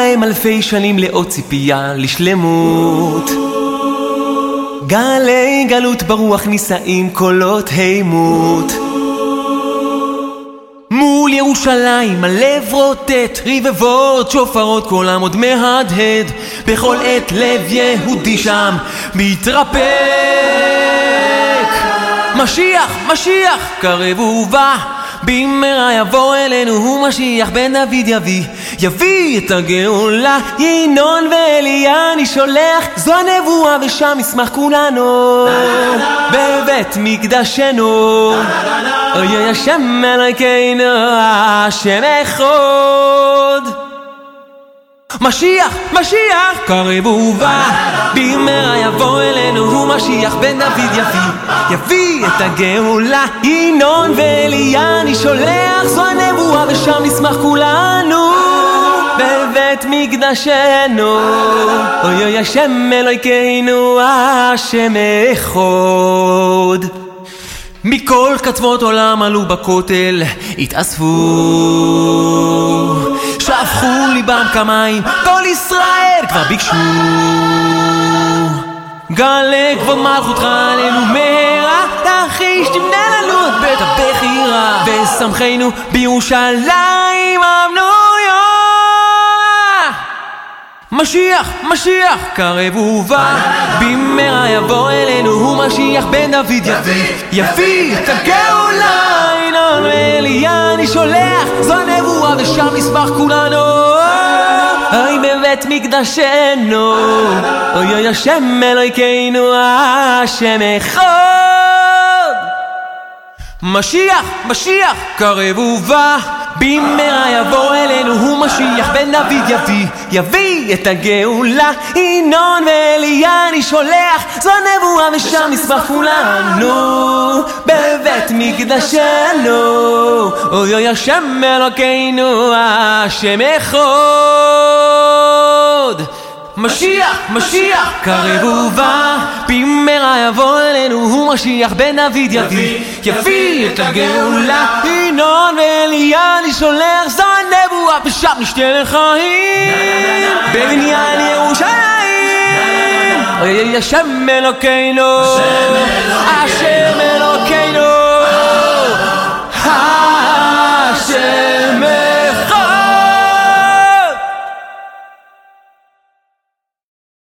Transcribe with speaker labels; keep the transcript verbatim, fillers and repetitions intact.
Speaker 1: להם אלפי שנים לעוד ציפייה לשלמות. גלי גלות ברוח נישאים קולות הימות. מול ירושלים הלב רוטט, רבבות שופרות קולם עוד מהדהד, בכל עת לב יהודי שם מתרפק. משיח, משיח, קרב ובא, במהרה יבוא אלינו, הוא משיח בן דוד יביא, יביא את הגאולה. ינון ואליה אני שולח, זו הנבואה ושם ישמח כולנו בבית מקדשנו. אוי השם אלוהינו השם אחד. משיח, משיח, קרב ובא, במהרה יבוא אלינו, הוא משיח בן דוד יביא, יביא את הגאולה. ינון ואליה אני שולח, זו הנבואה ושם נשמח כולנו בבית מקדשנו. אוי אוי השם אלוהינו השם אחד. מכל קצוות עולם עלו בכותל, התאספו, שפכו ליבם כמים, כל ישראל כבר ביקשו. גלה כבוד מלכותך עלינו מהרה, תחיש תבנה לנו את בית הבחירה, ושמחנו בירושלים הבנויה. משיח, משיח, קרב ובא, במהרה יבוא אלינו, הוא משיח בן דוד יביא, יביא את הגאולה. ינון ואליה אני שולח, זו הנבואה ושם נשמח כולנו אוי בבית מקדשנו. אוי אוי השם אלוהינו השם אחד. משיח, משיח, קרב ובא, במהרה יבוא אלינו, הוא משיח בן דוד יביא, יביא את הגאולה. ינון ואליה אני שולח, זו הנבואה ושם נשמח כולנו בבית מקדשנו. אוי אוי השם אלוהינו השם אחד. משיח, משיח, קרב ובא, במהרה יבוא אלינו, הוא משיח בן דוד יביא, יביא את הגאולה. ינון ואליה אני שולח, זו הנבואה ושם נשתה לחיים בבניין ירושלים. אוי השם אלוהינו השם אלוהינו